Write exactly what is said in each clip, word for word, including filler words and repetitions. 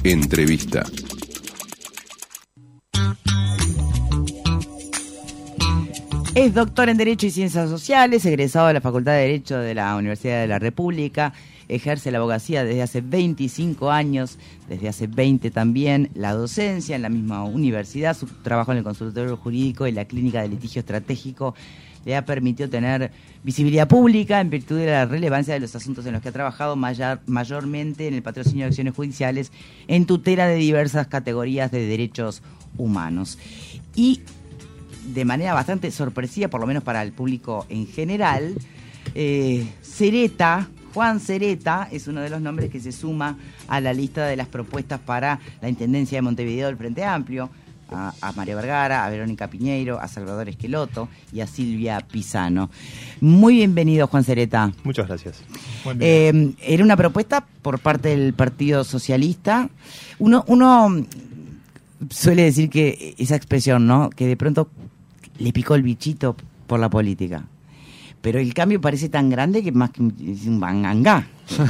Entrevista. Es doctor en Derecho y Ciencias Sociales, egresado de la Facultad de Derecho de la Universidad de la República. Ejerce la abogacía desde hace veinticinco años, desde hace veinte también la docencia en la misma universidad. Su trabajo en el consultorio jurídico y la clínica de litigio estratégico le ha permitido tener visibilidad pública en virtud de la relevancia de los asuntos en los que ha trabajado, mayor, mayormente en el patrocinio de acciones judiciales en tutela de diversas categorías de derechos humanos. Y de manera bastante sorpresiva, por lo menos para el público en general, eh, Cereta, Juan Cereta, es uno de los nombres que se suma a la lista de las propuestas para la Intendencia de Montevideo del Frente Amplio, a, a María Vergara, a Verónica Piñeiro, a Salvador Esqueloto y a Silvia Pisano. Muy bienvenido, Juan Cereta. Muchas gracias. Eh, era una propuesta por parte del Partido Socialista. Uno, uno suele decir que esa expresión, ¿no?, que de pronto le picó el bichito por la política. Pero el cambio parece tan grande que más que un bangangá.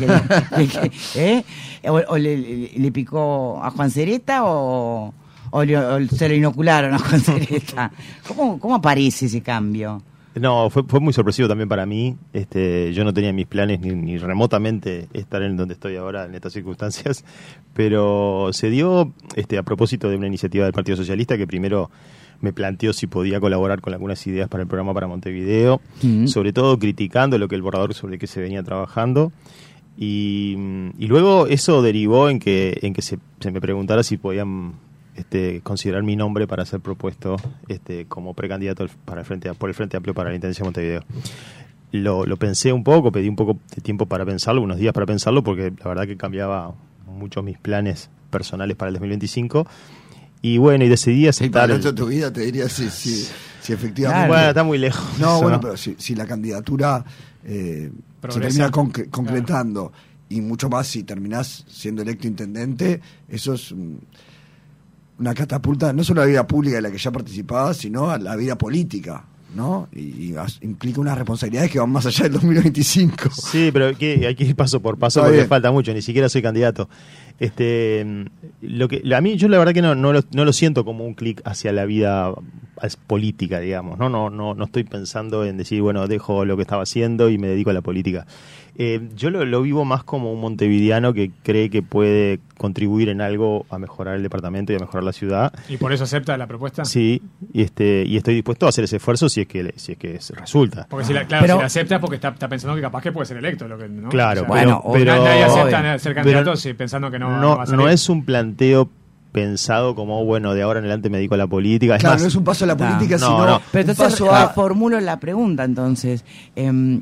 ¿Eh? ¿O, o le, le picó a Juan Cereta o, o, le, o se lo inocularon a Juan Cereta? ¿Cómo, cómo aparece ese cambio? No, fue, fue muy sorpresivo también para mí. Este, yo no tenía en mis planes ni, ni remotamente estar en donde estoy ahora en estas circunstancias, pero se dio este, a propósito de una iniciativa del Partido Socialista que primero me planteó si podía colaborar con algunas ideas para el programa para Montevideo, mm. sobre todo criticando lo que el borrador sobre el que se venía trabajando, y, y luego eso derivó en que en que se, se me preguntara si podían este, considerar mi nombre para ser propuesto este, como precandidato para el frente, por el Frente Amplio para la Intendencia de Montevideo. Lo, lo pensé un poco, pedí un poco de tiempo para pensarlo, unos días para pensarlo, porque la verdad que cambiaba mucho mis planes personales para el dos mil veinticinco. Y bueno, y decidí aceptar. Y para el resto de tu vida te diría si, si, si efectivamente. Claro. Bueno, está muy lejos. No, eso, bueno, ¿no? pero si, si la candidatura eh, se termina conc- concretando, claro, y mucho más si terminás siendo electo intendente, eso es um, una catapulta, no solo a la vida pública de la que ya participabas, sino a la vida política, ¿no? Y, y as, implica unas responsabilidades que van más allá del dos mil veinticinco. Sí, pero hay que, hay que ir paso por paso. Está porque bien. Falta mucho, ni siquiera soy candidato. Este, lo que a mí yo la verdad que no no lo, no lo siento como un clic hacia la vida política, digamos. No no no no estoy pensando en decir, bueno, dejo lo que estaba haciendo y me dedico a la política. Eh, yo lo, lo vivo más como un montevideano que cree que puede contribuir en algo a mejorar el departamento y a mejorar la ciudad. ¿Y por eso acepta la propuesta? Sí, y este y estoy dispuesto a hacer ese esfuerzo si es que si es que resulta. Porque si la, claro, pero, si la acepta porque está, está pensando que capaz que puede ser electo, lo que, ¿no? Claro, o sea, bueno, pero, pero nadie acepta ser candidato pero, sí, pensando que no, no, no va a salir. No es un planteo pensado como, bueno, de ahora en adelante me dedico a la política. Es claro, más, no es un paso a la política, no, sino no, no. Pero entonces paso a... formulo la pregunta, entonces. Eh,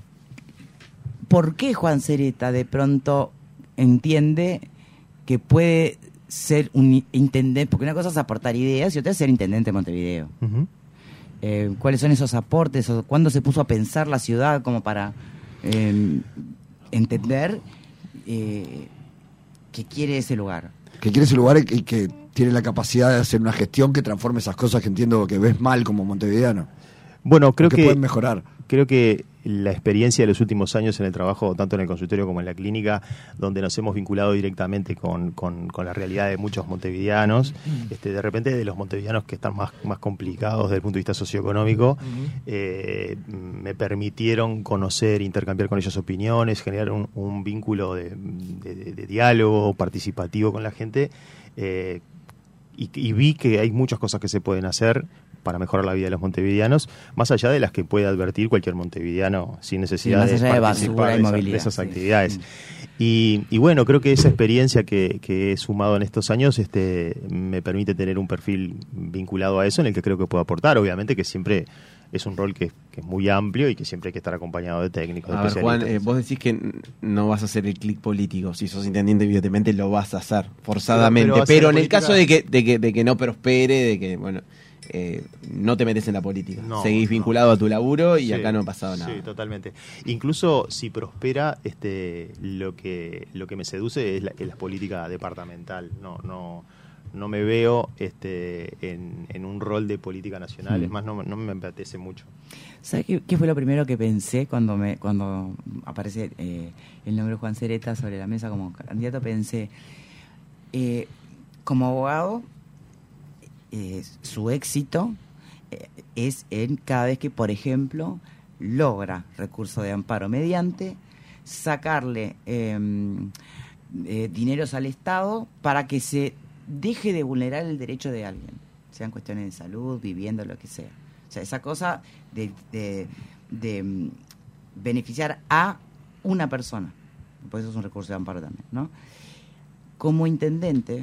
¿Por qué Juan Cereta de pronto entiende que puede ser un intendente? Porque una cosa es aportar ideas y otra es ser intendente de Montevideo. Uh-huh. Eh, ¿Cuáles son esos aportes? O ¿cuándo se puso a pensar la ciudad como para eh, entender eh, que quiere ese lugar? Que quiere ese lugar y que, que tiene la capacidad de hacer una gestión que transforme esas cosas que entiendo que ves mal como montevideano. Bueno, creo que, que pueden mejorar. Creo que la experiencia de los últimos años en el trabajo, tanto en el consultorio como en la clínica, donde nos hemos vinculado directamente con, con, con la realidad de muchos montevideanos, uh-huh. este, de repente de los montevideanos que están más, más complicados desde el punto de vista socioeconómico, uh-huh. eh, me permitieron conocer, intercambiar con ellos opiniones, generar un, un vínculo de, de, de, de diálogo participativo con la gente, eh, y, y vi que hay muchas cosas que se pueden hacer para mejorar la vida de los montevideanos, más allá de las que puede advertir cualquier montevideano sin necesidad sí, de de participar de, esa, de esas sí. actividades. Sí. Y, y bueno, creo que esa experiencia que, que he sumado en estos años este, me permite tener un perfil vinculado a eso en el que creo que puedo aportar. Obviamente que siempre es un rol que, que es muy amplio y que siempre hay que estar acompañado de técnicos, a de ver, Juan, especialistas. eh, vos decís que no vas a hacer el clic político. Si sos intendente, evidentemente lo vas a hacer forzadamente. Pero, pero, pero en política... el caso de que, de, que, de que no prospere, de que, bueno... Eh, no te metes en la política, no, seguís vinculado no. a tu laburo y sí, acá no ha pasado nada. Sí, totalmente. Incluso si prospera, este, lo que lo que me seduce es la, es la política departamental. No, no, no me veo este, en, en un rol de política nacional. Mm. Es más, no, no me apetece mucho. ¿Sabes qué, qué fue lo primero que pensé cuando me cuando aparece eh, el nombre de Juan Cereta sobre la mesa como candidato? Pensé, Eh, como abogado, eh, su éxito eh, es en cada vez que, por ejemplo, logra recurso de amparo mediante sacarle eh, eh, dineros al Estado para que se deje de vulnerar el derecho de alguien, sean cuestiones de salud, vivienda, lo que sea. O sea, esa cosa de, de, de um, beneficiar a una persona. Por eso es un recurso de amparo también, ¿no? Como intendente,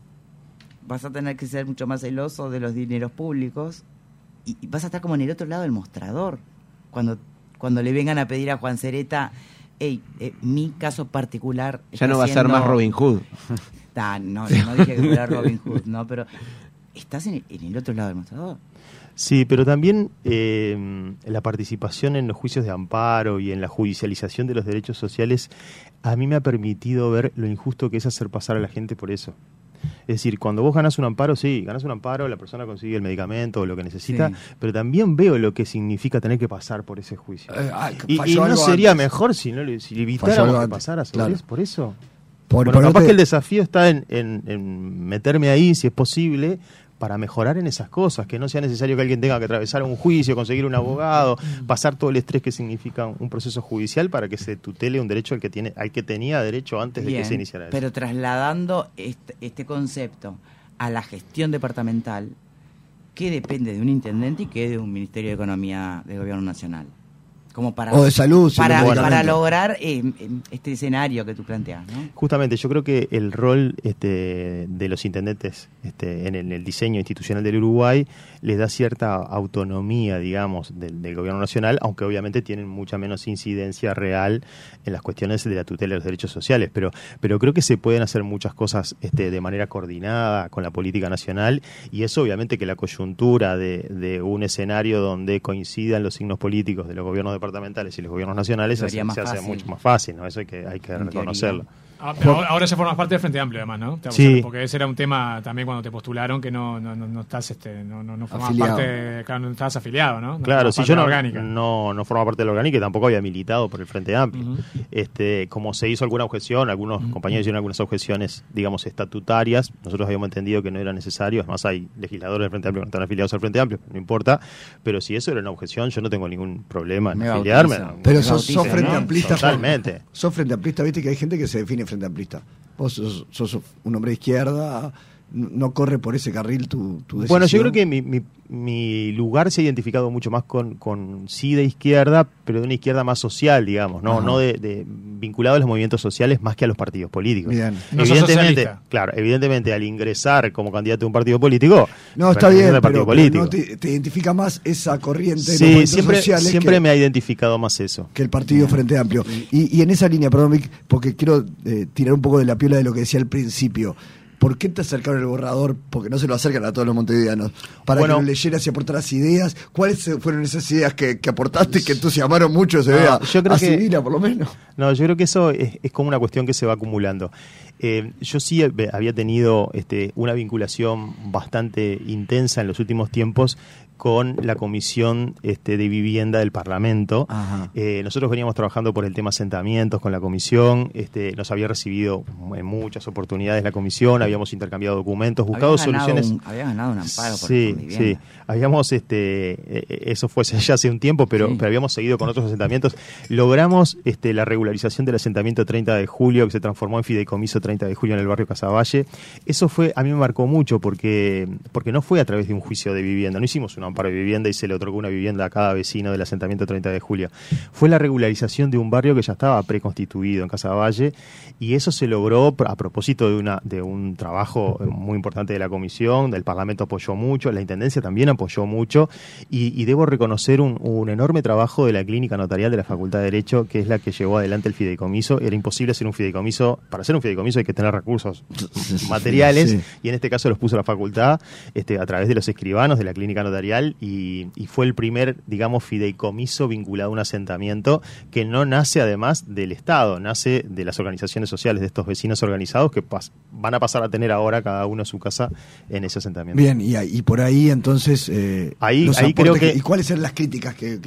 vas a tener que ser mucho más celoso de los dineros públicos y, y vas a estar como en el otro lado del mostrador. Cuando, cuando le vengan a pedir a Juan Cereta, hey, eh, mi caso particular... Ya no va a ser más Robin Hood. Ah, no, no dije que fuera Robin Hood, ¿no? Pero estás en el, en el otro lado del mostrador. Sí, pero también eh, la participación en los juicios de amparo y en la judicialización de los derechos sociales a mí me ha permitido ver lo injusto que es hacer pasar a la gente por eso. Es decir, cuando vos ganás un amparo, sí, ganás un amparo, la persona consigue el medicamento o lo que necesita, sí, pero también veo lo que significa tener que pasar por ese juicio. Eh, ah, y, y no sería antes. Mejor si no si evitáramos que pasara claro. por eso. Por, bueno, por capaz te... que el desafío está en, en, en meterme ahí, si es posible, para mejorar en esas cosas, que no sea necesario que alguien tenga que atravesar un juicio, conseguir un abogado, pasar todo el estrés que significa un proceso judicial para que se tutele un derecho al que tiene, al que tenía derecho antes Bien, de que se iniciara eso. Pero trasladando este, este concepto a la gestión departamental, ¿qué depende de un intendente y qué de un Ministerio de Economía del Gobierno Nacional? Como para, o de salud, para, para, para lograr eh, este escenario que tú planteas, ¿no? Justamente, yo creo que el rol este, de los intendentes este, en, el, en el diseño institucional del Uruguay les da cierta autonomía, digamos, del, del gobierno nacional, aunque obviamente tienen mucha menos incidencia real en las cuestiones de la tutela de los derechos sociales, pero, pero creo que se pueden hacer muchas cosas este, de manera coordinada con la política nacional, y eso obviamente que la coyuntura de, de un escenario donde coincidan los signos políticos de los gobiernos departamentales y los gobiernos nacionales se, se hace mucho más fácil, ¿no? Eso hay que, hay que reconocerlo. Ah, pero ahora ya formas parte del Frente Amplio, además, ¿no? Sí. Porque ese era un tema también cuando te postularon, que no no, no, no estás este no no, no formabas parte, claro, no estás afiliado, ¿no? no claro, si yo no, no no formaba parte de la orgánica y tampoco había militado por el Frente Amplio. Uh-huh. Este, como se hizo alguna objeción, algunos uh-huh. compañeros hicieron algunas objeciones, digamos, estatutarias, nosotros habíamos entendido que no era necesario, además hay legisladores del Frente Amplio que no están afiliados al Frente Amplio, no importa, pero si eso era una objeción, yo no tengo ningún problema en Me afiliarme. No, pero sos, sos Frente ¿no? Amplista. Totalmente. Sos Frente Amplista, viste que hay gente que se define Frente Amplista. Vos sos, sos un hombre de izquierda, no corre por ese carril tu, tu decisión. Bueno, yo creo que mi, mi, mi lugar se ha identificado mucho más con, con sí de izquierda, pero de una izquierda más social, digamos, no, no de, de vinculado a los movimientos sociales más que a los partidos políticos. Bien. No evidentemente, claro, evidentemente al ingresar como candidato de un partido político, no está bien, pero, pero no te, te identifica más esa corriente de sí, los movimientos siempre, sociales siempre que, me ha identificado más eso que el partido Bien. Frente Amplio. Y, y en esa línea, perdón, Vic, porque quiero eh, tirar un poco de la piola de lo que decía al principio. ¿Por qué te acercaron el borrador? Porque no se lo acercan a todos los montevideanos. Para bueno, que lo leyeras y aportaras ideas. ¿Cuáles fueron esas ideas que, que aportaste que entusiasmaron mucho? Se no, vea yo creo a que, Sibila, por lo menos. No, yo creo que eso es, es como una cuestión que se va acumulando. Eh, yo sí había tenido este, una vinculación bastante intensa en los últimos tiempos con la Comisión este, de Vivienda del Parlamento. Eh, nosotros veníamos trabajando por el tema asentamientos con la Comisión, este, nos había recibido en muchas oportunidades la Comisión, habíamos intercambiado documentos, buscado soluciones. Un, había ganado un amparo por sí, sí, habíamos, este, eso fue ya hace un tiempo, pero, sí. pero habíamos seguido con otros asentamientos. Logramos este, la regularización del asentamiento treinta de julio, que se transformó en fideicomiso treinta de julio en el barrio Casavalle. Eso fue, a mí me marcó mucho porque, porque no fue a través de un juicio de vivienda, no hicimos una amparo de vivienda y se le otorgó una vivienda a cada vecino del asentamiento treinta de julio. Fue la regularización de un barrio que ya estaba preconstituido en Casavalle, y eso se logró a propósito de una de un trabajo muy importante de la Comisión. El Parlamento apoyó mucho, la Intendencia también apoyó mucho, y, y debo reconocer un, un enorme trabajo de la Clínica Notarial de la Facultad de Derecho, que es la que llevó adelante el fideicomiso. Era imposible hacer un fideicomiso, para hacer un fideicomiso hay que tener recursos materiales, sí. y en este caso los puso la facultad este, a través de los escribanos de la Clínica Notarial, Y, y fue el primer, digamos, fideicomiso vinculado a un asentamiento que no nace además del Estado, nace de las organizaciones sociales, de estos vecinos organizados que pas, van a pasar a tener ahora cada uno su casa en ese asentamiento. Bien, y, y por ahí entonces... Eh, ahí ahí creo que... ¿Y cuáles eran las críticas que, que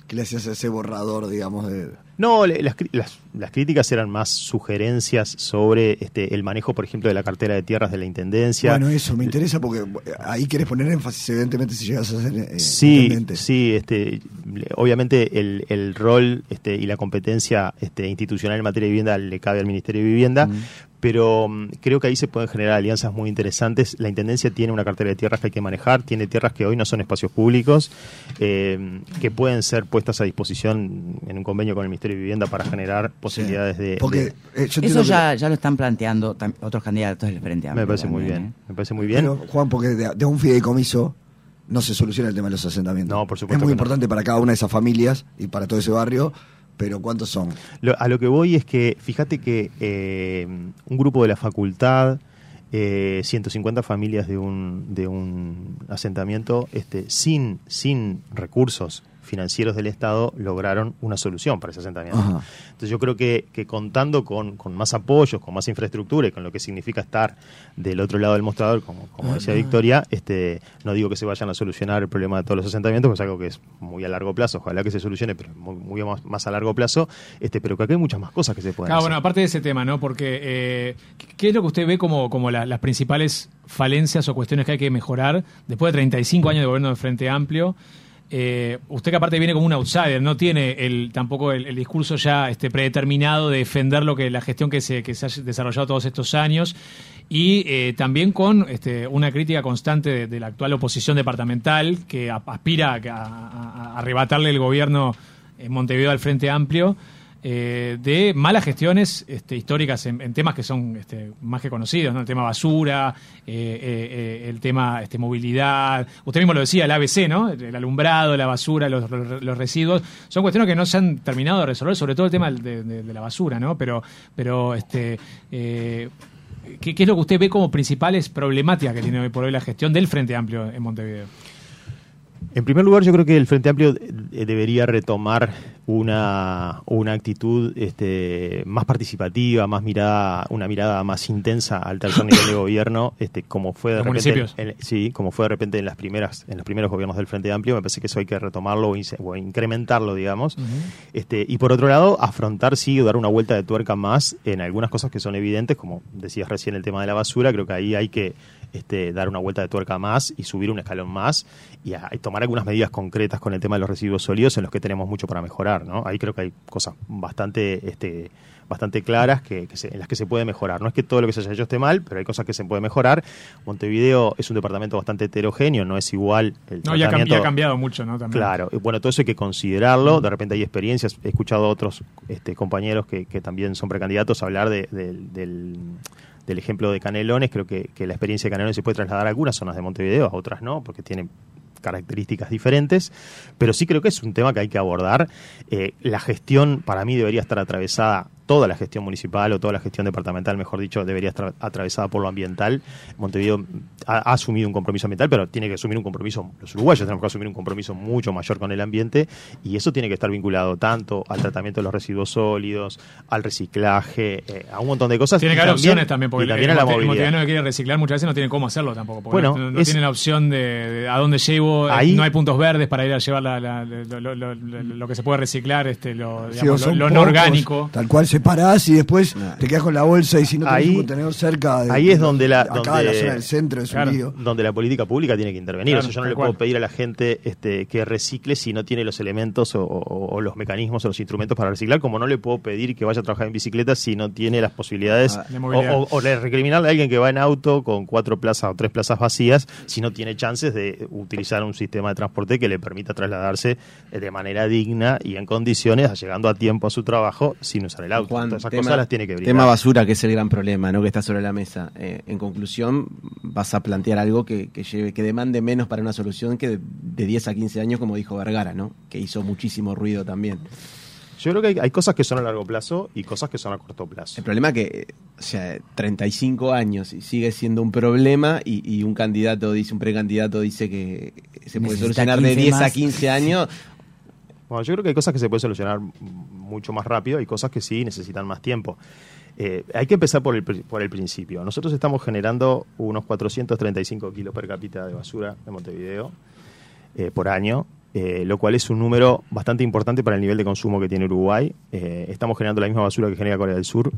le hacías ese borrador, digamos, de... No, las, las, las críticas eran más sugerencias sobre este, el manejo, por ejemplo, de la cartera de tierras de la Intendencia. Bueno, eso me interesa porque ahí querés poner énfasis, evidentemente, si llegas a ser eh, sí, intendente. Sí, este, obviamente el, el rol este, y la competencia este, institucional en materia de vivienda le cabe al Ministerio de Vivienda, mm. pero um, creo que ahí se pueden generar alianzas muy interesantes. La Intendencia tiene una cartera de tierras que hay que manejar, tiene tierras que hoy no son espacios públicos, eh, que pueden ser puestas a disposición en un convenio con el Ministerio de Vivienda para generar posibilidades sí, de... Porque, de eh, eso ya, ya lo están planteando tam, otros candidatos del Frente Amplio. Me parece también, muy bien, ¿eh? me parece muy bien. Pero, Juan, porque de, de un fideicomiso no se soluciona el tema de los asentamientos. No, por supuesto. Es muy que importante no. para cada una de esas familias y para todo ese barrio, pero ¿cuántos son? Lo, a lo que voy es que, fíjate que eh, un grupo de la facultad, eh, ciento cincuenta familias de un, de un asentamiento, este, sin, sin recursos financieros del Estado, lograron una solución para ese asentamiento. Ajá. Entonces yo creo que, que contando con, con más apoyos, con más infraestructura y con lo que significa estar del otro lado del mostrador, como, como decía Victoria, este, no digo que se vayan a solucionar el problema de todos los asentamientos, pues es algo que es muy a largo plazo, ojalá que se solucione, pero muy, muy más, más a largo plazo, este, pero que acá hay muchas más cosas que se pueden claro, hacer. Bueno, aparte de ese tema, ¿no? Porque eh, ¿qué es lo que usted ve como, como la, las principales falencias o cuestiones que hay que mejorar después de treinta y cinco años de gobierno del Frente Amplio? Eh, usted que aparte viene como un outsider, no tiene el tampoco el, el discurso ya este predeterminado de defender lo que la gestión que se, que se ha desarrollado todos estos años y eh, también con este, una crítica constante de, de la actual oposición departamental que aspira a, a, a arrebatarle el gobierno en Montevideo al Frente Amplio. Eh, de malas gestiones este, históricas en, en temas que son este, más que conocidos, ¿no? El tema basura, eh, eh, el tema este, movilidad, usted mismo lo decía, el A B C, ¿no? El alumbrado, la basura, los, los residuos, son cuestiones que no se han terminado de resolver, sobre todo el tema de, de, de la basura, ¿no? Pero, pero este, eh, ¿qué, ¿qué es lo que usted ve como principales problemáticas que tiene hoy por hoy la gestión del Frente Amplio en Montevideo? En primer lugar, yo creo que el Frente Amplio debería retomar una, una actitud este, más participativa, más mirada, una mirada más intensa al tercer nivel de gobierno, este, como fue de ¿Los repente, municipios? En, sí, como fue de repente en las primeras, en los primeros gobiernos del Frente Amplio. Me parece que eso hay que retomarlo o, in, o incrementarlo, digamos. Uh-huh. Este, y por otro lado, afrontar sí, o dar una vuelta de tuerca más en algunas cosas que son evidentes, como decías recién el tema de la basura. Creo que ahí hay que Este, dar una vuelta de tuerca más y subir un escalón más y, a, y tomar algunas medidas concretas con el tema de los residuos sólidos en los que tenemos mucho para mejorar, ¿no? Ahí creo que hay cosas bastante este, bastante claras que, que se, en las que se puede mejorar. No es que todo lo que se haya hecho esté mal, pero hay cosas que se puede mejorar. Montevideo es un departamento bastante heterogéneo, no es igual el no, ya, ya ha cambiado mucho, ¿no? También. Claro, bueno, todo eso hay que considerarlo. De repente hay experiencias. He escuchado a otros este, compañeros que, que también son precandidatos a hablar de, de, del... del ejemplo de Canelones. Creo que, que la experiencia de Canelones se puede trasladar a algunas zonas de Montevideo, a otras no, porque tiene características diferentes, pero sí creo que es un tema que hay que abordar. Eh, la gestión, para mí, debería estar atravesada, toda la gestión municipal o toda la gestión departamental, mejor dicho, debería estar atravesada por lo ambiental. Montevideo ha, ha asumido un compromiso ambiental, pero tiene que asumir un compromiso, los uruguayos tenemos que asumir un compromiso mucho mayor con el ambiente, y eso tiene que estar vinculado tanto al tratamiento de los residuos sólidos, al reciclaje, eh, a un montón de cosas. Tiene que haber opciones también, porque y también el, a la el movilidad. montevideano que quiere reciclar muchas veces no tiene cómo hacerlo tampoco, porque bueno, no, no es, tiene la opción de, de a dónde llevo, ahí, no hay puntos verdes para ir a llevar la, la, lo, lo, lo, lo, lo que se puede reciclar, este, lo, digamos, sí, lo, lo no orgánico. Tal cual separás y después nah. te quedas con la bolsa y si no tenés ahí, un contenedor cerca de, ahí es donde la, acá donde, de la zona del centro es claro, un lío. Donde la política pública tiene que intervenir. Claro, o sea, yo no le cual. puedo pedir a la gente este, que recicle si no tiene los elementos o, o, o los mecanismos o los instrumentos para reciclar, como no le puedo pedir que vaya a trabajar en bicicleta si no tiene las posibilidades, ah, o, o, o recriminarle a alguien que va en auto con cuatro plazas o tres plazas vacías si no tiene chances de utilizar un sistema de transporte que le permita trasladarse de manera digna y en condiciones, llegando a tiempo a su trabajo sin usar el auto. Juan, Todas esas tema, cosas las tiene que brindar. Tema basura, que es el gran problema, ¿no? Que está sobre la mesa. Eh, en conclusión, vas a plantear algo que, que lleve, que demande menos para una solución que de, de diez a quince años, como dijo Vergara, ¿no? Que hizo muchísimo ruido también. Yo creo que hay, hay cosas que son a largo plazo y cosas que son a corto plazo. El problema es que, o sea, treinta y cinco años y sigue siendo un problema y, y un candidato dice, un precandidato dice que se puede Necesita solucionar de diez más. a quince años. Bueno, yo creo que hay cosas que se pueden solucionar mucho más rápido y cosas que sí necesitan más tiempo. Eh, hay que empezar por el, por el principio. Nosotros estamos generando unos cuatrocientos treinta y cinco kilos per cápita de basura en Montevideo eh, por año. eh, lo cual es un número bastante importante para el nivel de consumo que tiene Uruguay. Eh, estamos generando la misma basura que genera Corea del Sur.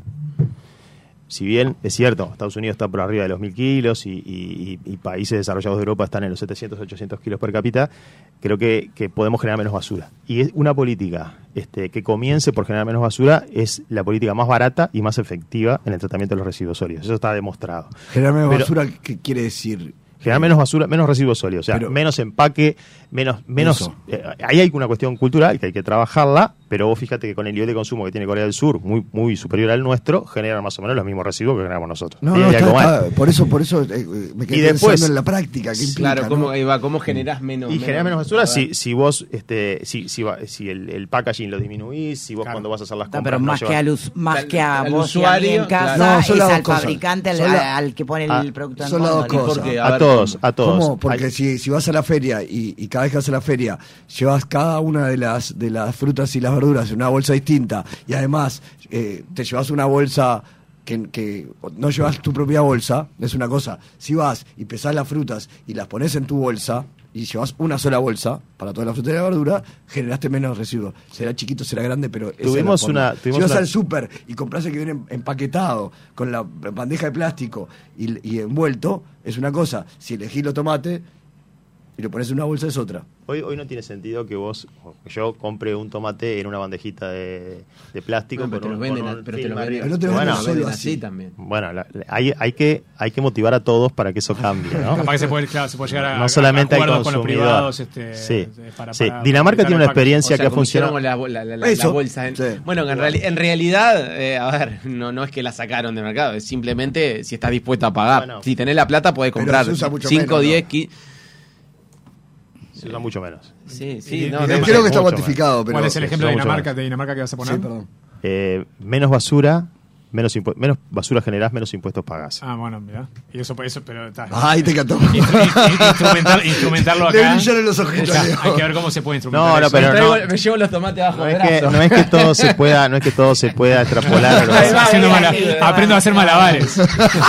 Si bien es cierto, Estados Unidos está por arriba de los mil kilos y, y, y países desarrollados de Europa están en los setecientos, ochocientos kilos per cápita, creo que, que podemos generar menos basura. Y es una política este, que comience por generar menos basura es la política más barata y más efectiva en el tratamiento de los residuos sólidos. Eso está demostrado. Generar menos Pero, basura, ¿qué quiere decir? Generar menos basura, menos residuos sólidos, o sea, Pero, menos empaque, menos... menos eh, ahí hay una cuestión cultural que hay que trabajarla, pero vos fíjate que con el nivel de consumo que tiene Corea del Sur, muy muy superior al nuestro, generan más o menos los mismos residuos que generamos nosotros. No, no, está, está, por eso, por eso eh, me quedé y después, pensando en la práctica. ¿Qué implica, claro, ¿cómo, ¿no? Eva, ¿cómo generás menos? Y generás menos basura si, si vos, este, si, si, si el, el packaging lo disminuís, si vos claro. cuando vas a hacer las compras... No, pero más, no que, al us, más al, que a al vos usuario, y a en casa, claro. no, es al cosas. fabricante, al, la, al que pone a, el producto en son las dos cosas. Porque, a, a ver, todos, a todos. ¿Cómo? Porque Hay... si, si vas a la feria y, y cada vez que vas a la feria llevas cada una de las de las frutas y las verduras en una bolsa distinta y además eh, te llevas una bolsa que, que no llevas tu propia bolsa, es una cosa. Si vas y pesás las frutas y las pones en tu bolsa y llevas una sola bolsa para toda la fruta y la verdura, generaste menos residuos. Será chiquito, será grande, pero tuvimos una, tuvimos si vas una... al súper y compras el que viene empaquetado con la bandeja de plástico y, y envuelto, es una cosa. Si elegís los tomates y lo pones en una bolsa, es otra. Hoy, hoy no tiene sentido que vos, yo compre un tomate en una bandejita de, de plástico. No, pero te lo venden, un pero te lo venden, pero te lo bueno, venden solo así así también. Bueno, la, la, hay, hay, que, hay que motivar a todos para que eso cambie, ¿no? Capaz que se puede, claro, se puede llegar a, no solamente a hay acuerdos con los consumidor. privados. Este, sí. para, sí. para, Dinamarca para tiene una experiencia o sea, que ha funcionado. Con la, la, la, la, Eso, la bolsa. sí. Bueno, en, reali en realidad, eh, a ver, no, no es que la sacaron del mercado, es simplemente si estás dispuesto a pagar. Bueno, si tenés la plata, podés comprar cinco, diez, quince... Se usa mucho menos. Sí, sí. No, no, creo que está cuantificado. Pero ¿cuál es el ejemplo de Dinamarca, de de Dinamarca que vas a poner? Sí, perdón. Eh, menos basura, menos menos basura generás, menos impuestos pagás. Ah, bueno, mira. Y eso, eso pero está. Ay, te encantó. Instrumentar, instrumentarlo acá. Le brillaron los ojitos. Hay que ver cómo se puede instrumentar. No, no, eso. pero me, traigo, no, me llevo los tomates bajo no el es brazo. que no es que todo se pueda, no es que todo se pueda extrapolar. ¿No? Haciendo mala, aprendo a hacer malabares.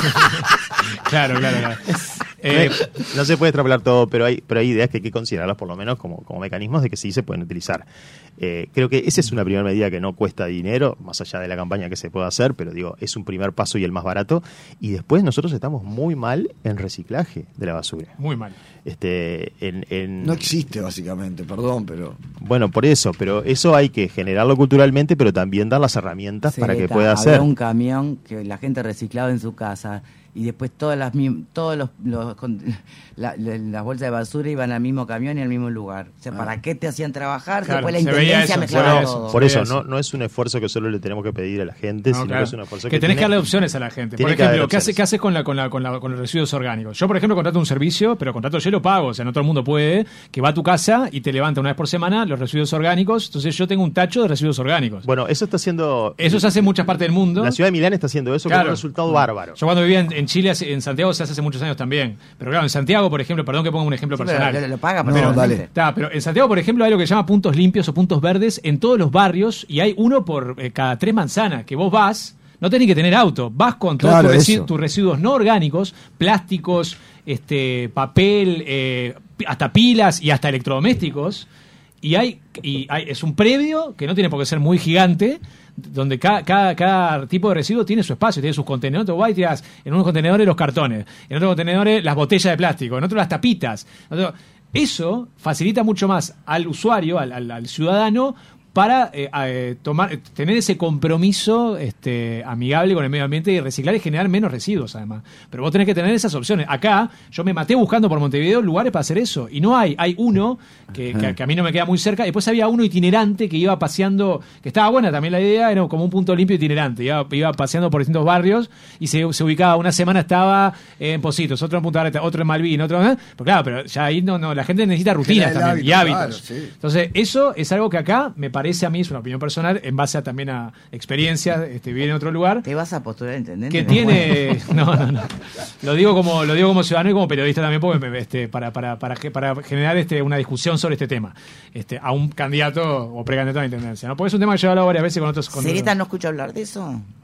Claro, claro, claro. Eh, no se puede extrapolar todo, pero hay, pero hay ideas que hay que considerarlas por lo menos como, como mecanismos de que sí se pueden utilizar. Eh, creo que esa es una primera medida que no cuesta dinero, más allá de la campaña que se pueda hacer, pero digo, es un primer paso y el más barato. Y después nosotros estamos muy mal en reciclaje de la basura. Muy mal. Este, en, en... No existe básicamente, perdón, pero... Bueno, por eso, pero eso hay que generarlo culturalmente, pero también dar las herramientas sí, para que está, pueda hacer. un camión que la gente reciclaba en su casa y después todas las todos los, los la, la, las bolsas de basura iban al mismo camión y al mismo lugar. O sea, ¿para qué te hacían trabajar? Claro, después la intendencia mezclaba bueno, todo. Por eso, no, no es un esfuerzo que solo le tenemos que pedir a la gente, no, sino claro. que es un esfuerzo que, que tenés tiene, que darle opciones a la gente. Por ejemplo, ¿qué haces, ¿qué haces con, la, con, la, con, la, con los residuos orgánicos? Yo, por ejemplo, contrato un servicio, pero contrato yo lo pago, o sea, no todo el mundo puede, que va a tu casa y te levanta una vez por semana los residuos orgánicos, entonces yo tengo un tacho de residuos orgánicos. Bueno, eso está haciendo... Eso se hace en muchas partes del mundo. La ciudad de Milán está haciendo eso claro. con un resultado bárbaro. Yo cuando vivía en, en Chile, en Santiago, se hace hace muchos años también. Pero claro, en Santiago, por ejemplo, perdón que ponga un ejemplo sí, personal. Pero, lo paga, no, pero, dale. Está, pero en Santiago, por ejemplo, hay lo que se llama puntos limpios o puntos verdes en todos los barrios y hay uno por eh, cada tres manzanas que vos vas. No tenés que tener auto, vas con todos claro, tus, residu tus residuos no orgánicos, plásticos, este, papel, eh, hasta pilas y hasta electrodomésticos. Y hay, y hay es un predio que no tiene por qué ser muy gigante, donde cada, cada, cada tipo de residuo tiene su espacio, tiene sus contenedores. Tú vas y tirás en unos contenedores los cartones, en otros contenedores las botellas de plástico, en otros las tapitas. En otro, eso facilita mucho más al usuario, al, al, al ciudadano, para eh, eh, tomar, tener ese compromiso este, amigable con el medio ambiente y reciclar y generar menos residuos, además. Pero vos tenés que tener esas opciones. Acá, yo me maté buscando por Montevideo lugares para hacer eso. Y no hay. Hay uno que, que, que a mí no me queda muy cerca. Después había uno itinerante que iba paseando, que estaba buena también la idea, era como un punto limpio itinerante. Iba, iba paseando por distintos barrios y se, se ubicaba. Una semana estaba en Positos, otro en Punta Arenas, otro en Malvin, otro en... Pero claro, pero ya ahí no, no, la gente necesita rutinas también hábito, y hábitos. Claro, sí. Entonces, eso es algo que acá me parece a mí, es una opinión personal, en base a, también a experiencias, este, vivir en otro lugar. ¿Te vas a postular intendente? Que no tiene... No, no, no. Lo digo como, lo digo como ciudadano y como periodista también, porque me, este, para, para, para, para generar este, una discusión sobre este tema. Este, a un candidato o precandidato a la intendencia, ¿no? Porque es un tema que yo he hablado varias veces con otros... Con ¿Sereta no escucha hablar de eso?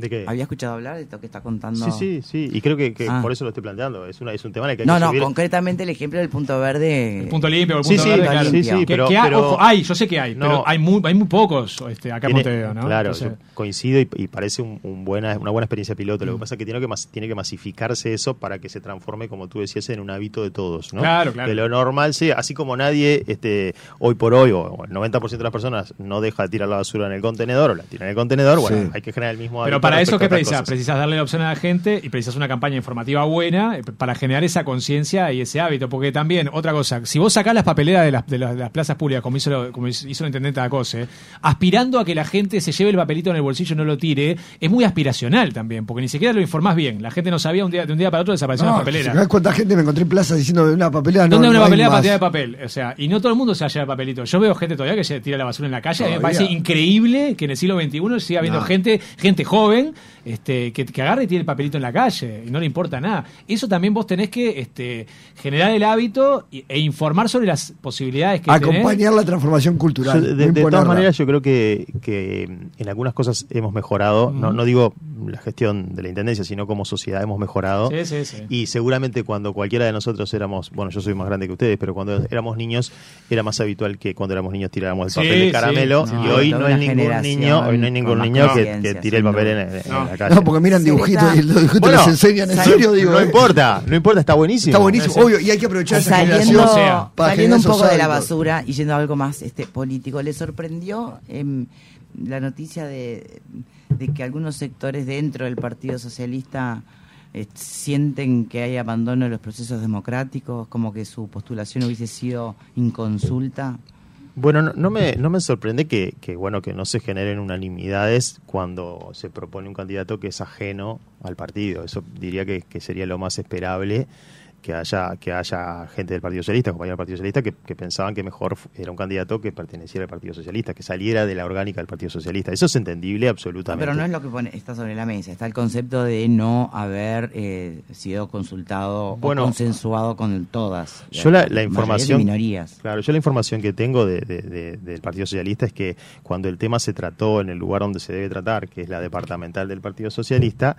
¿De qué? ¿Había escuchado hablar de esto que está contando? Sí, sí, sí. Y creo que, que ah. por eso lo estoy planteando. Es, una, es un tema en el que hay no, que no, subir. concretamente el ejemplo del punto verde. El punto limpio, el punto sí, verde, sí, claro. sí, sí, que, pero, que hay, pero, ojo, hay, yo sé que hay, no, pero hay muy, hay muy pocos este, acá tiene, en Montevideo, ¿no? Claro, Entonces, yo coincido y, y parece un, un buena, una buena experiencia piloto. Lo que mm. pasa es que tiene que, mas, tiene que masificarse eso para que se transforme, como tú decías, en un hábito de todos, ¿no? Claro, claro. Que lo normal sea, así como nadie, este, hoy por hoy, o el noventa por ciento de las personas no deja de tirar la basura en el contenedor o la tira en el contenedor, bueno, sí. hay que generar el mismo hábito. Pero para eso, ¿qué precisas? Precisas darle la opción a la gente y precisas una campaña informativa buena para generar esa conciencia y ese hábito. Porque también, otra cosa, si vos sacás las papeleras de las, de las, de las plazas públicas, como hizo, lo, como hizo el intendente de Acose, aspirando a que la gente se lleve el papelito en el bolsillo y no lo tire, es muy aspiracional también, porque ni siquiera lo informás bien. La gente no sabía, un día, de un día para otro desapareció no, una papelera. ¿Sabés cuánta gente me encontré en plaza diciendo una papelera? ¿Dónde no, hay una no papelera hay para tirar de papel? O sea, y no todo el mundo se lleva el papelito. Yo veo gente todavía que se tira la basura en la calle. A mí me parece increíble que en el siglo veintiuno siga habiendo no. gente, gente joven este, que, que agarre y tire el papelito en la calle y no le importa nada. Eso también vos tenés que este, generar el hábito e informar sobre las posibilidades que acompañar tenés. la transformación cultural. Yo, de, de todas maneras, yo creo que, que en algunas cosas hemos mejorado. Uh-huh. no, no digo la gestión de la intendencia, sino como sociedad hemos mejorado. Sí, sí, sí. Y seguramente cuando cualquiera de nosotros éramos, bueno, yo soy más grande que ustedes, pero cuando éramos niños era más habitual que cuando éramos niños tiráramos el sí, papel de caramelo. Sí. Y no, hoy no hay ningún niño, hoy no hay ningún niño que, que tire el papel en, en, no. en la calle. No, porque miran dibujitos sí, y los dibujitos bueno, les enseñan en serio, digo. No eh. importa, no importa, está buenísimo. Está buenísimo, obvio, y hay que aprovechar esa saliendo, generación. O sea, para saliendo un poco de la hábitos. basura y yendo a algo más este político, ¿le sorprendió eh, la noticia de, de que algunos sectores dentro del Partido Socialista eh, sienten que hay abandono de los procesos democráticos, como que su postulación hubiese sido inconsulta? Bueno, no, no me no me sorprende que, que bueno que no se generen unanimidades cuando se propone un candidato que es ajeno al partido. Eso diría que, que sería lo más esperable, que haya que haya gente del Partido Socialista, compañeros del Partido Socialista, que, que pensaban que mejor era un candidato que perteneciera al Partido Socialista, que saliera de la orgánica del Partido Socialista. Eso es entendible absolutamente. Pero no es lo que pone, está sobre la mesa, está el concepto de no haber eh, sido consultado bueno, o consensuado con todas. Yo la, la información, minorías. Claro, yo la información que tengo de, de, de, del Partido Socialista es que cuando el tema se trató en el lugar donde se debe tratar, que es la departamental del Partido Socialista,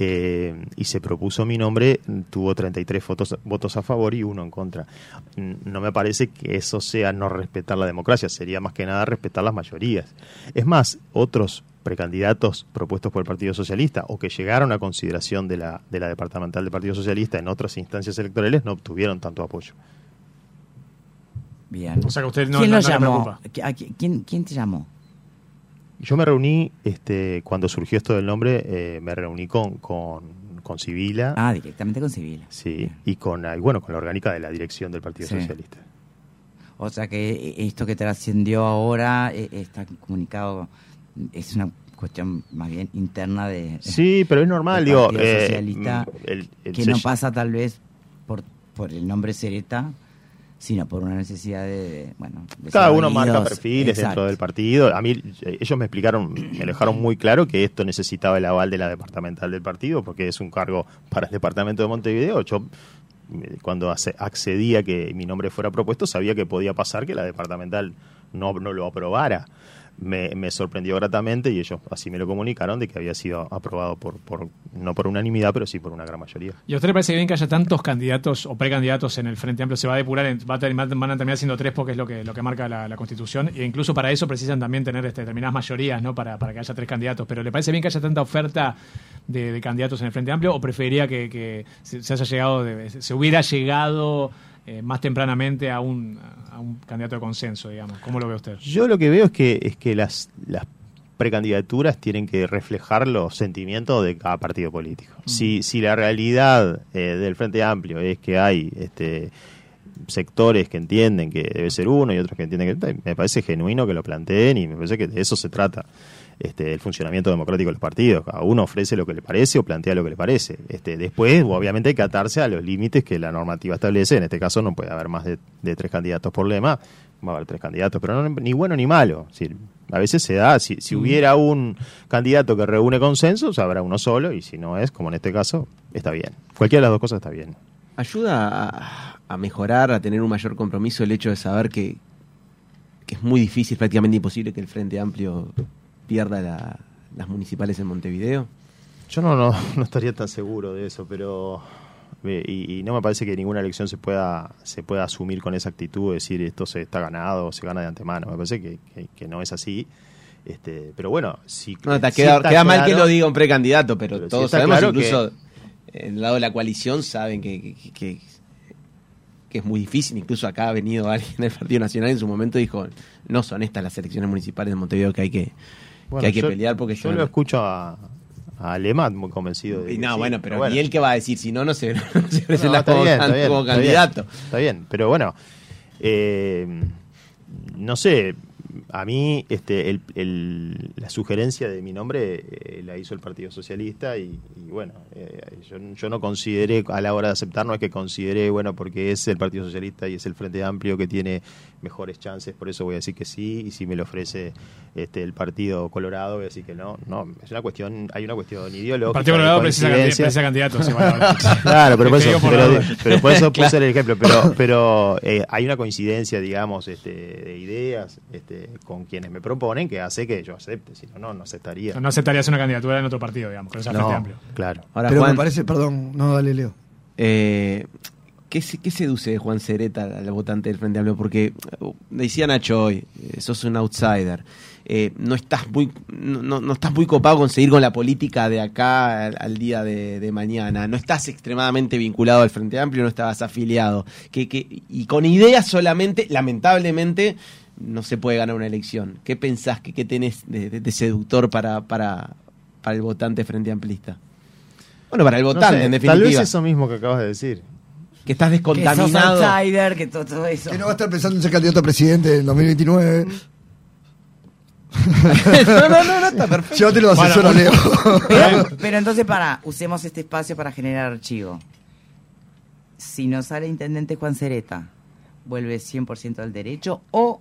eh, y se propuso mi nombre, tuvo treinta y tres votos votos a favor y uno en contra. No me parece que eso sea no respetar la democracia, sería más que nada respetar las mayorías. Es más, otros precandidatos propuestos por el Partido Socialista o que llegaron a consideración de la, de la departamental del Partido Socialista en otras instancias electorales no obtuvieron tanto apoyo. Bien. O sea que usted no, ¿Quién no, lo no llamó? ¿A quién, ¿Quién te llamó? Yo me reuní, este, cuando surgió esto del nombre, eh, me reuní con, con con Sibila. Ah, directamente con Sibila. Sí, y con, bueno, con la orgánica de la dirección del Partido sí. Socialista. O sea que esto que trascendió ahora está comunicado, es una cuestión más bien interna de... Sí, pero es normal, digo... Partido eh, Socialista, el, el que no pasa tal vez por, por el nombre Sereta, sino por una necesidad de, bueno, de cada uno marca perfiles exacto. Dentro del partido. A mí ellos me explicaron, me dejaron muy claro que esto necesitaba el aval de la departamental del partido, porque es un cargo para el departamento de Montevideo. Yo cuando accedí a que mi nombre fuera propuesto sabía que podía pasar que la departamental no, no lo aprobara. Me, me sorprendió gratamente y ellos así me lo comunicaron de que había sido aprobado por, por no por unanimidad, pero sí por una gran mayoría. ¿Y a usted le parece bien que haya tantos candidatos o precandidatos en el Frente Amplio? Se va a depurar, en, va a ter, van a terminar siendo tres porque es lo que lo que marca la, la Constitución, e incluso para eso precisan también tener este, determinadas mayorías, ¿no? para, para que haya tres candidatos. Pero ¿le parece bien que haya tanta oferta de, de candidatos en el Frente Amplio o preferiría que, que se, se haya llegado de, se hubiera llegado Eh, más tempranamente a un, a un candidato de consenso, digamos? ¿Cómo lo ve usted? Yo lo que veo es que es que las, las precandidaturas tienen que reflejar los sentimientos de cada partido político. Mm. Si, si la realidad eh, del Frente Amplio es que hay este sectores que entienden que debe ser uno y otros que entienden que... Me parece genuino que lo planteen y me parece que de eso se trata. Este, el funcionamiento democrático de los partidos. Cada uno ofrece lo que le parece o plantea lo que le parece. Este, después, obviamente, hay que atarse a los límites que la normativa establece. En este caso, no puede haber más de, de tres candidatos por lema. Va a haber tres candidatos, pero no, ni bueno ni malo. Es decir, a veces se da, si, si hubiera un candidato que reúne consensos, habrá uno solo, y si no es, como en este caso, está bien. Cualquiera de las dos cosas está bien. ¿Ayuda a, a mejorar, a tener un mayor compromiso el hecho de saber que, que es muy difícil, prácticamente imposible que el Frente Amplio pierda la, las municipales en Montevideo? Yo no, no, no estaría tan seguro de eso, pero y, y no me parece que ninguna elección se pueda se pueda asumir con esa actitud de decir esto se está ganado o se gana de antemano. Me parece que, que, que no es así. Este, pero bueno, si no, te si queda, queda claro, mal que lo diga un precandidato, pero, pero todos si sabemos, claro incluso que... en el lado de la coalición saben que, que, que, que es muy difícil. Incluso acá ha venido alguien del Partido Nacional en su momento y dijo, no son estas las elecciones municipales de Montevideo que hay que, bueno, que, hay que yo, pelear porque yo lo escucho a a Alemán muy convencido de y no, sí, bueno, pero, pero bueno. ¿y él qué va a decir? Si no, no se, no se presenta no, está como, bien, can, está bien, como está candidato. Bien, está bien, pero bueno, eh, no sé, a mí este, el, el, la sugerencia de mi nombre eh, la hizo el Partido Socialista y, y bueno, eh, yo, yo no consideré, a la hora de aceptar, no es que consideré, bueno, porque es el Partido Socialista y es el Frente Amplio que tiene mejores chances, por eso voy a decir que sí, y si me lo ofrece este el Partido Colorado voy a decir que no. No, es una cuestión, hay una cuestión ideológica. El Partido Colorado precisa, precisa candidatos. Sí, bueno, claro, pero por eso, por pero, pero por eso puse claro. el ejemplo, pero, pero eh, hay una coincidencia, digamos, este, de ideas este, con quienes me proponen que hace que yo acepte, si no, no, no aceptaría. No, no aceptarías una candidatura en otro partido, digamos, con esa no, Frente Amplio. Claro. Ahora, pero Juan, me parece, perdón, no, dale, Leo. Eh, ¿qué, ¿Qué seduce de Juan Sereta al votante del Frente Amplio? Porque uh, decía Nacho hoy, eh, sos un outsider. Eh, no estás muy no, no estás muy copado con seguir con la política de acá al, al día de, de mañana. No estás extremadamente vinculado al Frente Amplio, no estabas afiliado. Que, que, y con ideas solamente, lamentablemente, no se puede ganar una elección. ¿Qué pensás? ¿Qué, qué tenés de, de, de seductor para, para, para el votante frente amplista? Bueno, para el votante, no sé, en definitiva. Tal vez eso mismo que acabas de decir. Que estás descontaminado. Que sos outsider, que todo, todo eso. Que no va a estar pensando en ser candidato a presidente en dos mil veintinueve. no, no, no, no, está perfecto. Yo te lo asesoro, Bueno, Leo. Pero, pero entonces, para, usemos este espacio para generar archivo. Si no sale intendente Juan Sereta, ¿vuelve cien por ciento al derecho o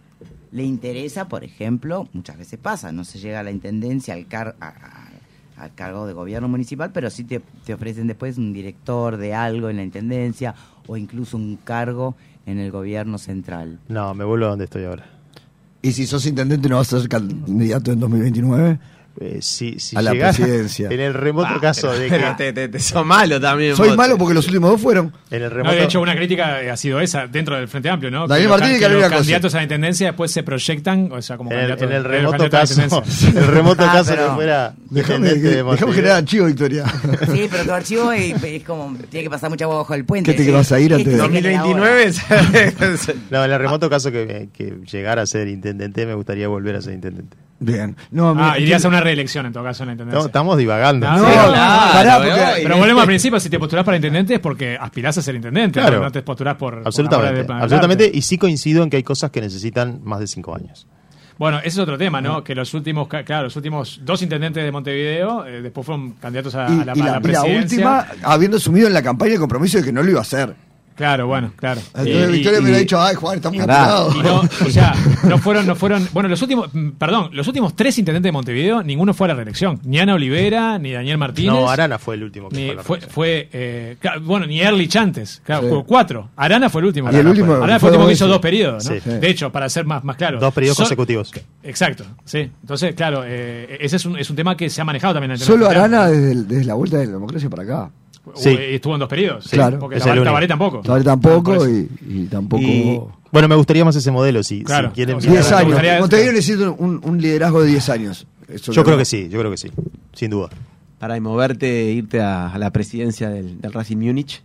le interesa, por ejemplo, muchas veces pasa, no se llega a la intendencia, al, car a, a, al cargo de gobierno municipal, pero sí te, te ofrecen después un director de algo en la intendencia o incluso un cargo en el gobierno central? No, me vuelvo a donde estoy ahora. ¿Y si sos intendente no vas a ser candidato en dos mil veintinueve? Eh, si, si a la llegara, presidencia. En el remoto Ah, caso pero, de pero que... te, te, te sos malo también. Soy vos. malo porque los últimos dos fueron. En el No, remoto... de hecho, una crítica ha sido esa dentro del Frente Amplio, ¿no? Daniel que Martínez los, y que Carolina los Cose. candidatos a la intendencia después se proyectan, o sea, como en el, candidatos. en el eh, remoto candidatos a la caso, intendencia. el remoto Ah, caso pero- que fuera Déjame, intendente de déjame Montevideo. generar archivo, Victoria. Sí, pero tu archivo es, es como, tiene que pasar mucha agua bajo el puente. ¿Qué te vas a ir antes de- Esto dos se mil genera ahora. veintinueve. No, en el remoto caso que, que llegara a ser intendente, me gustaría volver a ser intendente. Bien. No, Ah, mira, irías que- a una reelección en todo caso en la intendencia. No, estamos divagando. No, No, Sí, claro, pará, porque- eh, Pero volvemos al principio, si te postulás para intendente es porque aspirás a ser intendente, Claro. no No te postulás por... por Absolutamente, la hora de plantearte. absolutamente, y sí coincido en que hay cosas que necesitan más de cinco años. Bueno, ese es otro tema, ¿no? Que los últimos, ca- claro, los últimos dos intendentes de Montevideo eh, después fueron candidatos a, y, a la, y a la, la y la presidencia. última, habiendo asumido en la campaña el compromiso de que no lo iba a hacer. Claro, bueno, claro. Entonces Y- Victoria y- me y- ha dicho, ay, Juan, está muy Pará. apurado. y no, o sea, no fueron, no fueron, bueno, los últimos, mm, perdón, los últimos tres intendentes de Montevideo, ninguno fue a la reelección. Ni Ana Olivera, ni Daniel Martínez. No, Arana fue el último que Ni, fue a la fue, reelección. fue eh, claro, bueno, ni Erlich antes, claro, Sí. hubo cuatro. Arana fue el último. Y el último Arana fue fue el último que ese. hizo dos periodos, ¿no? Sí. De hecho, para ser más, más claro. Dos periodos Son- consecutivos. Exacto, sí. Entonces, claro, eh, ese es un, es un tema que se ha manejado también en la Solo internacional. Arana desde, el- desde la vuelta de la democracia para acá. Sí. Uy, estuvo en dos periodos. Claro. Porque Es Tabaré, el único. Tabaré tampoco. Todavía Por tampoco eso. y, y tampoco... Y, bueno, me gustaría más ese modelo, si, Claro. si quieren. O sea, diez ¿te años. gustaría- Montevideo necesita un, un liderazgo de diez años. Eso Yo es creo lo- que sí, yo creo que sí, sin duda. Para moverte, irte a, a la presidencia del, del Racing Múnich.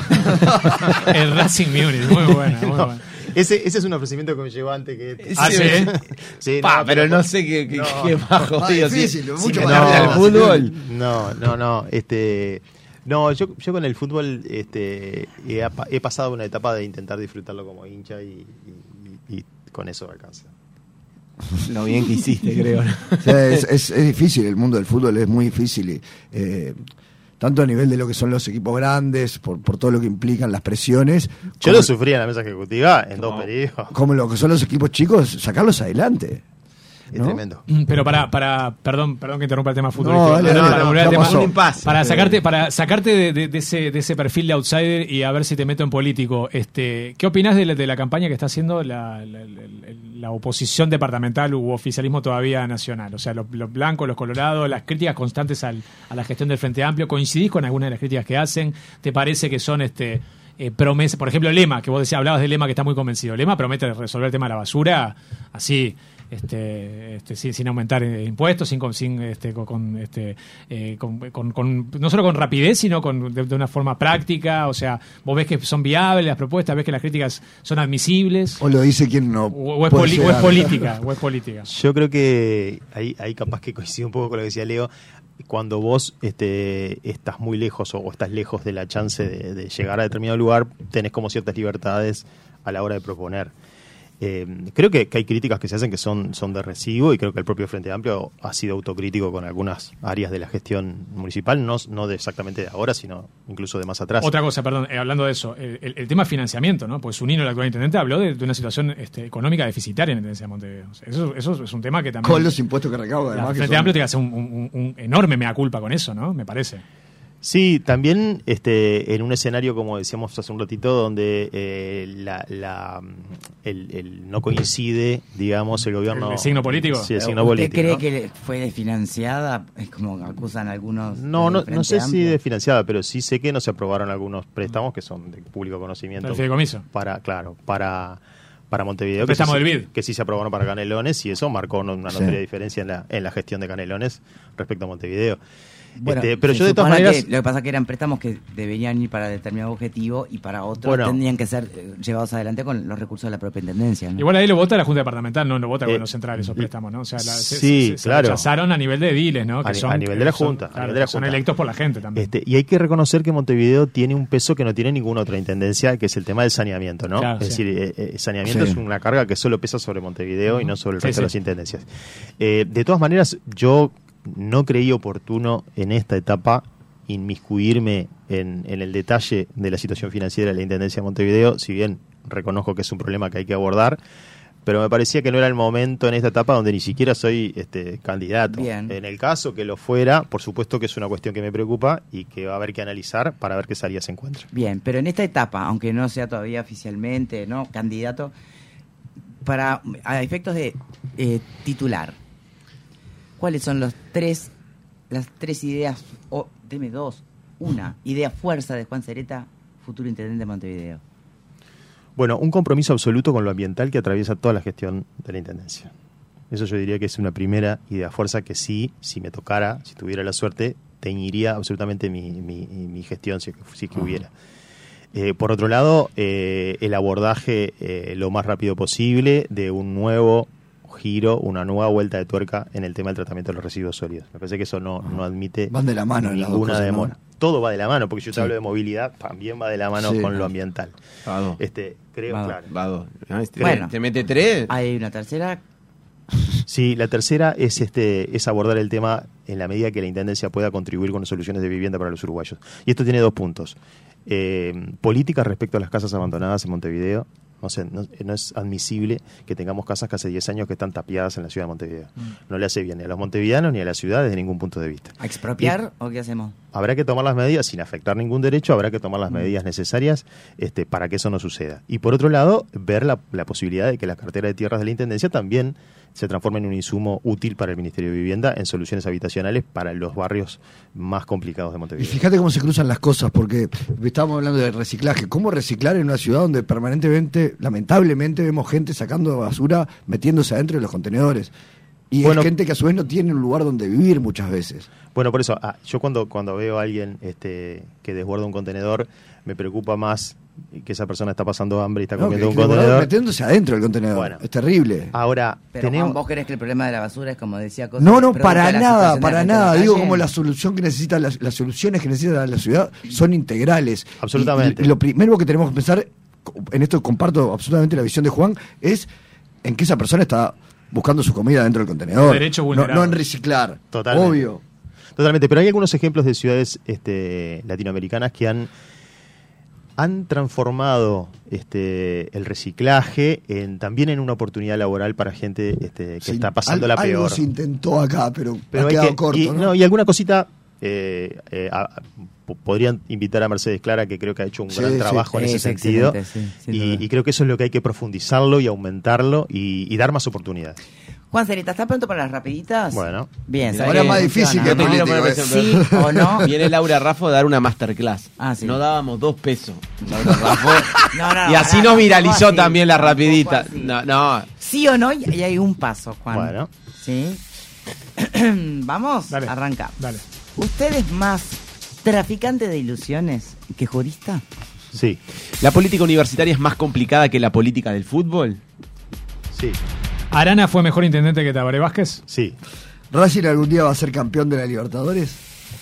El Racing Múnich, muy buena, muy No, buena. ese, ese es un ofrecimiento que me llevó antes que este. Ah, ¿sí? Sí, Pa, pero no sé qué, qué, no. qué bajo, Más tío. difícil, si, mucho si más ganarle difícil. al fútbol. No, no, no. Este, no, yo, yo con el fútbol este, he, he pasado una etapa de intentar disfrutarlo como hincha y, y, y con eso alcanza. Lo bien que hiciste, creo. ¿no? O sea, es, es, es difícil, el mundo del fútbol es muy difícil. Y, eh, tanto a nivel de lo que son los equipos grandes, por, por todo lo que implican las presiones, Yo como, lo sufrí en la mesa ejecutiva en dos periodos. como lo que son los equipos chicos, sacarlos adelante. Es ¿no? tremendo. Pero para, para, perdón, perdón que interrumpa el tema futbolístico. No, dale, Para dale, volver al ya tema- pasó. Impasse. Para sacarte, para sacarte de, de- de ese, de ese perfil de outsider y a ver si te meto en político, este, ¿qué opinás de la, de la campaña que está haciendo la, la- la- la oposición departamental u oficialismo todavía nacional? O sea, los, los blancos, los colorados, las críticas constantes al- a la gestión del Frente Amplio. ¿Coincidís con algunas de las críticas que hacen? ¿Te parece que son este eh, promesas? Por ejemplo, Lema, que vos decías, hablabas de Lema, que está muy convencido. Lema promete resolver el tema de la basura así. Este, este, sin, sin aumentar eh, impuestos, sin, con- sin este, con, con, este, eh, con, con- con- no solo con rapidez, sino con, de, de una forma práctica. O sea, vos ves que son viables las propuestas, ves que las críticas son admisibles, O lo dice quien no. o, o es, puede poli- o es llegar. política, o es política. Yo creo que ahí, ahí capaz que coincide un poco con lo que decía Leo. Cuando vos este, estás muy lejos o, o estás lejos de la chance de, de llegar a determinado lugar, tenés como ciertas libertades a la hora de proponer. Eh, creo que, que hay críticas que se hacen que son, son de recibo, y creo que el propio Frente Amplio ha sido autocrítico con algunas áreas de la gestión municipal, no, no de exactamente de ahora, sino incluso de más atrás. Otra cosa, perdón, eh, hablando de eso, el, el- el tema financiamiento, ¿no? Pues Zunino, el actual intendente, habló de, de una situación este, económica deficitaria en la Intendencia de Montevideo. O sea, eso, eso es un tema que también... Con los impuestos que recauda, La además. que Frente son- Amplio tiene que hacer un, un- un- un enorme mea culpa con eso, ¿no? Me parece. Sí, también este, en un escenario, como decíamos hace un ratito, donde eh, la, la, el, el no coincide, digamos, el gobierno... ¿El signo político? Sí, el Pero signo ¿Usted político. cree ¿no? que fue desfinanciada? Es como acusan algunos. No, del no, Frente no sé si Amplio. de financiada, pero sí sé que no se aprobaron algunos préstamos que son de público conocimiento. El fideicomiso. Para, claro, para, para Montevideo. El Que sí, préstamo se- del B I D. Que sí se aprobaron para Canelones, y eso marcó una Sí. notoria diferencia en la, en la gestión de Canelones respecto a Montevideo. Bueno, Este, pero se yo de todas supone maneras... que lo que pasa es que eran préstamos que deberían ir para determinado objetivo y para otros Bueno. tendrían que ser eh, llevados adelante con los recursos de la propia intendencia, ¿no? Igual ahí lo vota la Junta Departamental, no lo vota el Eh, gobierno central, esos préstamos, ¿no? O sea, la- se, sí, se- se claro. rechazaron a nivel de ediles, ¿no? Que A ni- son, a nivel de la que son- Junta, a claro, nivel de la son Junta. electos por la gente también. Este, y hay que reconocer que Montevideo tiene un peso que no tiene ninguna otra intendencia, que es el tema del saneamiento, ¿no? Claro, es sí. decir, eh, eh, saneamiento Sí. es una carga que solo pesa sobre Montevideo y no sobre el Sí, resto de sí. las intendencias. Eh, de todas maneras, yo no creí oportuno en esta etapa inmiscuirme en, en el detalle de la situación financiera de la Intendencia de Montevideo, si bien reconozco que es un problema que hay que abordar, pero me parecía que no era el momento en esta etapa donde ni siquiera soy este candidato. Bien. En el caso que lo fuera, por supuesto que es una cuestión que me preocupa y que va a haber que analizar para ver qué salida se encuentra. Bien, pero en esta etapa, aunque no sea todavía oficialmente no candidato, para a efectos de eh, titular, ¿cuáles son los tres, las tres ideas, o deme dos, una idea fuerza de Juan Sereta, futuro intendente de Montevideo? Bueno, un compromiso absoluto con lo ambiental que atraviesa toda la gestión de la Intendencia. Eso yo diría que es una primera idea fuerza que sí, si me tocara, si tuviera la suerte, teñiría absolutamente mi, mi, mi gestión, si, si que hubiera. Eh, por otro lado, eh, el abordaje eh, lo más rápido posible de un nuevo giro, una nueva vuelta de tuerca en el tema del tratamiento de los residuos sólidos. Me parece que eso no, no admite Van de la mano las dos ninguna cosas, ¿no? demora. Todo va de la mano, porque yo te Sí. hablo de movilidad, también va de la mano Sí. con lo ambiental. Va dos. Este, creo, Va- claro. Va dos. ¿No? Este, Bueno. Te mete tres. Hay una tercera, Sí, la tercera es este es abordar el tema en la medida que la Intendencia pueda contribuir con soluciones de vivienda para los uruguayos. Y esto tiene dos puntos. Eh, política respecto a las casas abandonadas en Montevideo. No, sé, no, no es admisible que tengamos casas que hace diez años que están tapiadas en la ciudad de Montevideo. No le hace bien ni a los montevideanos ni a la ciudad desde ningún punto de vista. ¿a expropiar o qué hacemos? Habrá que tomar las medidas sin afectar ningún derecho, habrá que tomar las medidas necesarias este, para que eso no suceda. Y por otro lado, ver la, la posibilidad de que la cartera de tierras de la Intendencia también se transforme en un insumo útil para el Ministerio de Vivienda en soluciones habitacionales para los barrios más complicados de Y Montevideo. fíjate cómo se cruzan las cosas, porque estábamos hablando de reciclaje. ¿Cómo reciclar en una ciudad donde permanentemente, lamentablemente, vemos gente sacando basura, metiéndose adentro de los contenedores? Y Bueno, es gente que a su vez no tiene un lugar donde vivir muchas veces. Bueno, por eso, ah, yo cuando, cuando veo a alguien este, que desborda un contenedor, me preocupa más que esa persona está pasando hambre y está No, comiendo que- un que guardar contenedor. metiéndose adentro del contenedor. Bueno. Es terrible. Ahora, Pero tenemos... Juan, ¿vos crees que el problema de la basura es como decía Cosa, No, no, producto para de la nada, situación de para la gente nada. en la Digo, calle? como la solución que necesita, las, las soluciones que necesita la ciudad son integrales. Absolutamente. Y, y lo primero que tenemos que pensar, en esto comparto absolutamente la visión de Juan, es en que esa persona está buscando su comida dentro del contenedor. Derecho no, vulnerado. no en reciclar. Totalmente. Obvio. Totalmente, pero hay algunos ejemplos de ciudades este, latinoamericanas que han han transformado este el reciclaje en también en una oportunidad laboral para gente este, que sí, está pasando la peor. Algo se intentó acá, pero, pero ha hay quedado que, corto, y, ¿no? no, y alguna cosita eh, eh, a, podrían invitar a Mercedes Clara, que creo que ha hecho un sí, gran sí, trabajo en es ese sentido, sí, y, y creo que eso es lo que hay que profundizarlo y aumentarlo y, y dar más oportunidades. Juan Cereta, ¿estás pronto para las rapiditas? Bueno. Bien. Ahora es más difícil que político. ¿Eh? ¿Sí o no? Viene Laura Raffo a dar una masterclass. Ah, sí. No dábamos dos pesos. Laura Raffo. no, no, y así no, nos no, viralizó así, también la rapidita. No, no. ¿Sí o no? Y y hay un paso, Juan. Bueno. ¿Sí? ¿Vamos? Dale. Arranca. Dale. ¿Usted es más traficante de ilusiones que jurista? Sí. ¿La política universitaria es más complicada que la política del fútbol? Sí. ¿Arana fue mejor intendente que Tabaré Vázquez? Sí. ¿Racing algún día va a ser campeón de la Libertadores?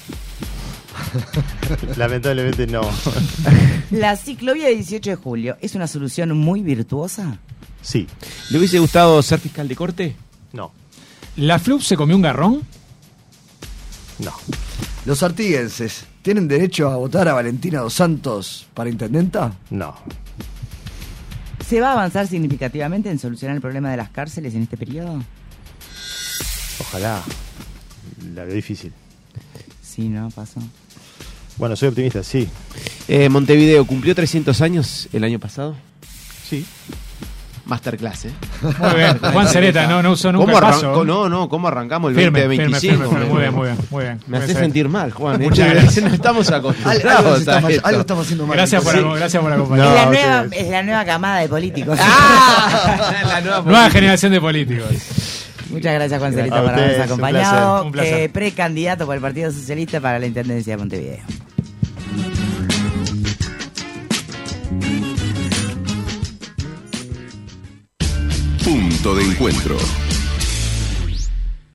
Lamentablemente no. ¿La ciclovía de dieciocho de julio es una solución muy virtuosa? Sí. ¿Le hubiese gustado ser fiscal de corte? No. ¿La F L U P se comió un garrón? No. ¿Los artiguenses tienen derecho a votar a Valentina Dos Santos para intendenta? No. ¿Se va a avanzar significativamente en solucionar el problema de las cárceles en este periodo? Ojalá. La veo difícil. Sí, ¿no? Pasó. Bueno, soy optimista, sí. Eh, Montevideo cumplió trescientos años el año pasado. Sí. Masterclass, ¿eh? Muy bien. Juan Cereta, no, no usó nunca ¿Cómo el paso. arrancó? No, no, ¿cómo arrancamos el Firme, veinte firme, veinticinco? firme, firme. Muy bien, muy bien, muy bien. Me hace Muy bien. sentir mal, Juan. ¿eh? Muchas gracias. No estamos Algo, acostumbrados estamos, a esto. algo estamos haciendo mal. Gracias por, Sí. gracias por No, acompañarnos. es, la ustedes. nueva, es la nueva camada de políticos. ¡Ah! La nueva Nueva generación de políticos. Muchas gracias, Juan Cereta, A por ustedes, habernos un acompañado. placer. Un placer. Eh, precandidato por el Partido Socialista para la Intendencia de Montevideo. Punto de encuentro.